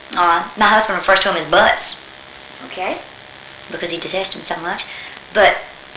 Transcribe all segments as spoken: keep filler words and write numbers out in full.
Uh, my husband refers to them as butts. Okay. Because he detests them so much. But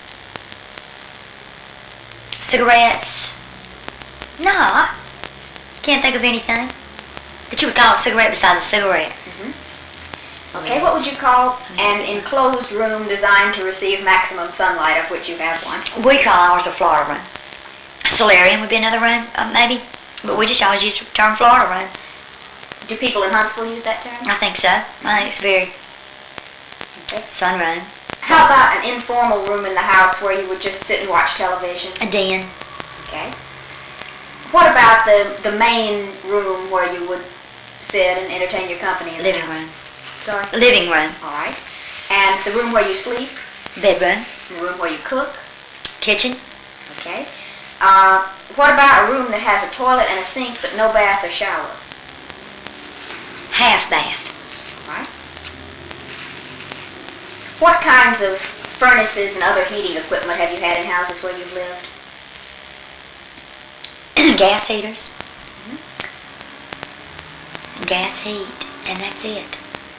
cigarettes, no, I can't think of anything that you would call a cigarette besides a cigarette. Mm-hmm. Okay, what would you call an enclosed room designed to receive maximum sunlight, of which you have one? We call ours a Florida room. Solarium would be another room, uh, maybe, but we just always use the term Florida room. Do people in Huntsville use that term? I think so. I think it's very okay. sun room. How about an informal room in the house where you would just sit and watch television? A den. Okay. What about the the main room where you would sit and entertain your company? In Living the room. Sorry? Living room. All right. And the room where you sleep? Bedroom. The room where you cook? Kitchen. Okay. Uh, what about a room that has a toilet and a sink but no bath or shower? Half bath. All right. What kinds of furnaces and other heating equipment have you had in houses where you've lived? Gas heaters. Mm-hmm. Gas heat, and that's it.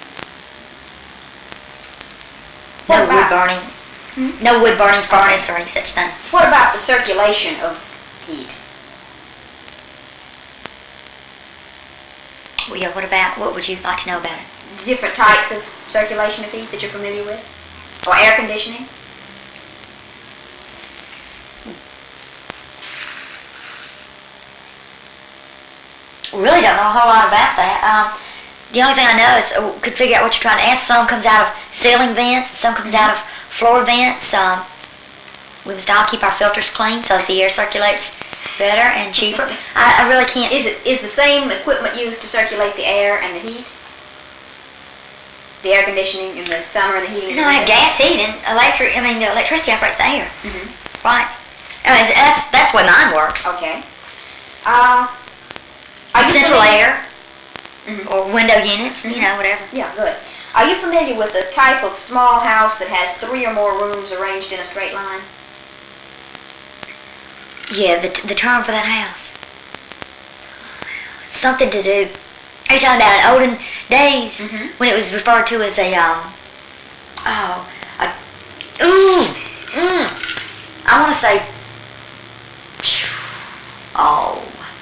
What no about, wood burning. Hmm? No wood burning furnace or any such thing. What about the circulation of heat? Well, yeah, what about, what would you like to know about it? Different types of circulation of heat that you're familiar with? Or air conditioning? Really don't know a whole lot about that. Um, the only thing I know is uh, could figure out what you're trying to ask. Some comes out of ceiling vents, some comes out of floor vents. Um, we must all keep our filters clean so that the air circulates better and cheaper. I, I really can't. Is it is the same equipment used to circulate the air and the heat? The air conditioning in the summer and the heating? No, I have gas heat and electric. I mean, the electricity operates the air. Mm-hmm. Right. I mean, that's that's the way mine works. Okay. Uh, are you Central familiar? air mm-hmm. or window units, mm-hmm. you know, whatever. Yeah, good. Are you familiar with the type of small house that has three or more rooms arranged in a straight line? Yeah, the the term for that house. Something to do. Are you talking about in olden days mm-hmm. when it was referred to as a um oh a ooh mm, I want to say oh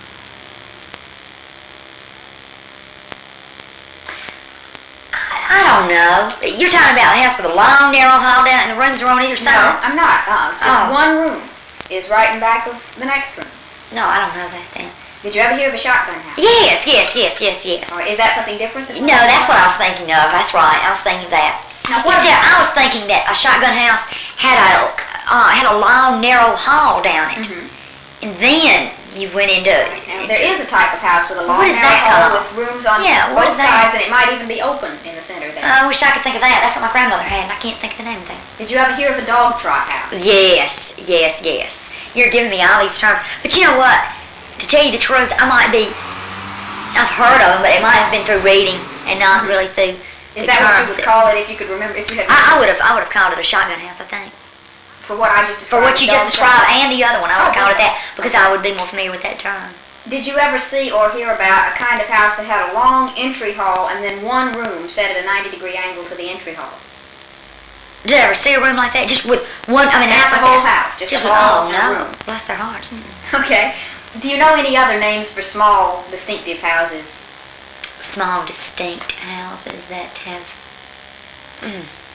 I, I don't know. You're talking about a house with a long narrow hall down and the rooms are on either side? No, I'm not. Uh, it's just oh. one room is right in back of the next room. No, I don't know that then. Did you ever hear of a shotgun house? Yes, yes, yes, yes, yes. Or is that something different? Than No, that's what I was thinking of. That's right. I was thinking that. Now, what See, about- I was thinking that a shotgun house had a uh, had a long, narrow hall down it, Mhm. and then you went into. Now, there is a type of house with a long What is narrow that hall called? with rooms on Yeah, what both is that? sides, and it might even be open in the center there. I wish I could think of that. That's what my grandmother had, and I can't think of the name of that. Did you ever hear of a dog trot house? Yes, yes, yes. You're giving me all these terms, but you know what? To tell you the truth, I might be. I've heard of them, but it might have been through reading and not really through. Is the that what you terms would call it if you could remember? If you had I, I would have. I would have called it a shotgun house. I think. for what I just For described. what you just dog described trot? and the other one, I would have Oh, called it okay. that because I would be more familiar with that term. Did you ever see or hear about a kind of house that had a long entry hall and then one room set at a ninety degree angle to the entry hall? Did I ever see a room like that? Just with one, I mean, a That's house the like whole that? house, just Just a with, hall oh and a no, room. bless their hearts. Mm. Okay. Do you know any other names for small, distinctive houses? Small, distinct houses that have, mm,